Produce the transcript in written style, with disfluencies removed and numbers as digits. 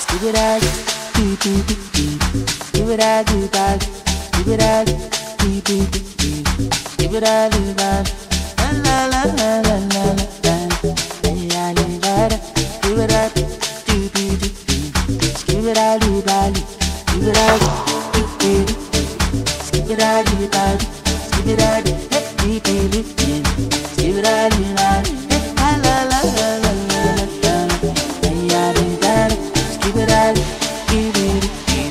Give it all, do do do do. Give it all, do that. Give it all, do do do do. Give it all, do that. La la la la la la la. La la la la. Give it all, do do do do. Give it all, do that. Give it all, do do do. Give it all, do that. Give it all, do do do do. Give it all, do that. La la la la la la la. La la la la. Give it all, do do do.